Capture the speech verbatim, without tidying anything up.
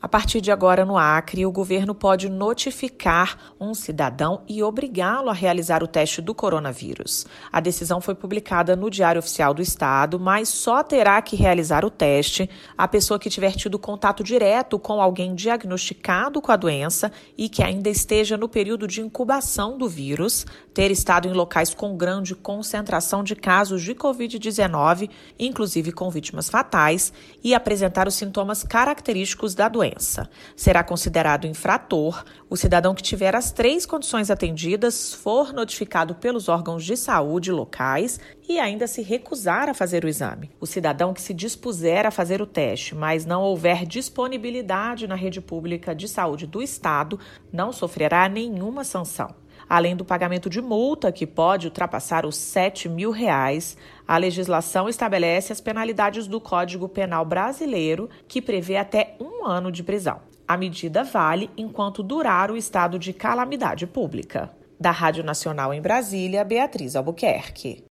A partir de agora, no Acre, o governo pode notificar um cidadão e obrigá-lo a realizar o teste do coronavírus. A decisão foi publicada no Diário Oficial do Estado, mas só terá que realizar o teste a pessoa que tiver tido contato direto com alguém diagnosticado com a doença e que ainda esteja no período de incubação do vírus, ter estado em locais com grande concentração de casos de covid dezenove, inclusive com vítimas fatais, e apresentar os sintomas característicos da doença. Será considerado infrator o cidadão que tiver as três condições atendidas, for notificado pelos órgãos de saúde locais e ainda se recusar a fazer o exame. O cidadão que se dispuser a fazer o teste, mas não houver disponibilidade na rede pública de saúde do Estado, não sofrerá nenhuma sanção. Além do pagamento de multa, que pode ultrapassar os sete mil reais, a legislação estabelece as penalidades do Código Penal brasileiro, que prevê até um ano de prisão. A medida vale enquanto durar o estado de calamidade pública. Da Rádio Nacional em Brasília, Beatriz Albuquerque.